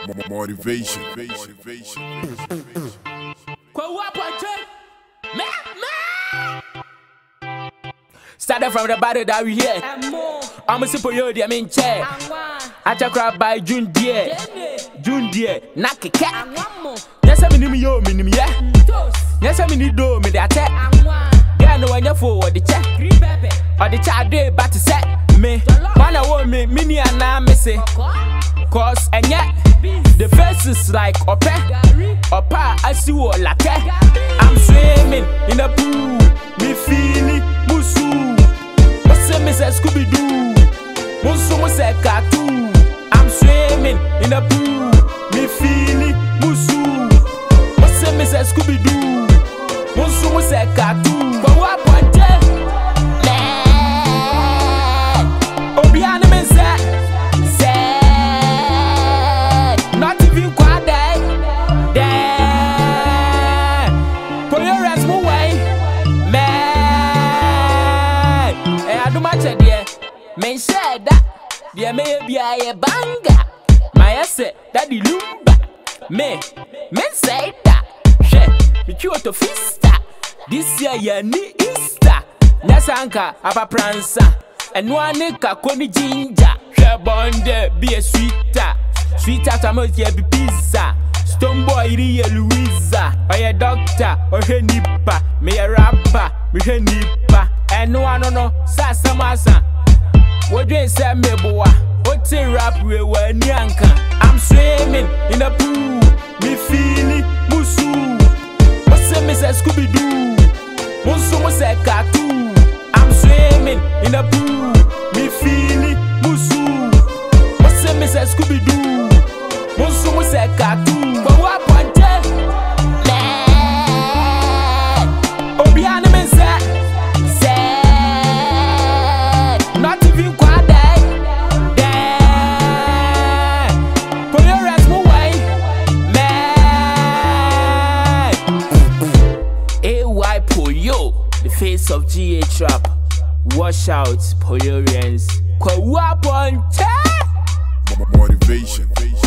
Motivation. Started from the body that we hear. I'm a super yodi, I'm in chair. I just grab by June dear. Knock a cat. Yes, I'm in yo, minim, yeah. Yes, I'm in do me that. Yeah, no one for the chat. Or the chat day, but to set me. Man, I want me, mini and I'm missing. Cause, and yet, the face is like opa, I see what like I'm swimming in the pool, me feeling musu. What's the Mr. Scooby Doo? Musu must cartoon. I'm swimming in the pool, me feeling musu. What's the Mr. Scooby Doo? Musu must cartoon. But what point? Obiana me say. Not even quite there. Put your hands away, man. I do much idea. Men said that there may be a banger. My asset that the lumba. Men say that. Me cure to fista. This year ya ni Easter. Nasanka aba pransa. And one nigga koni ginger. She bonde be a sweeter. Sweet after most yeah be pizza. Stone boy Ria Louisa. Or your doctor or her nipper. Me a rapper, me her nipper. And no one no Sasa Masa. What do you say me boy? What's a rap we were nyanka? I'm swimming in the pool. Me feeling musu. What's a Mr. Scooby Doo? Musu must a cartoon. I'm swimming in the pool. Me feeling musu. What's a Mr. Scooby Doo? Musu must a cartoon. But what point? Obiana me say. Not even quite there. Put your hands away, man. AY Poyo, the face of GA Trap. Wash out, Poyorians. Motivation.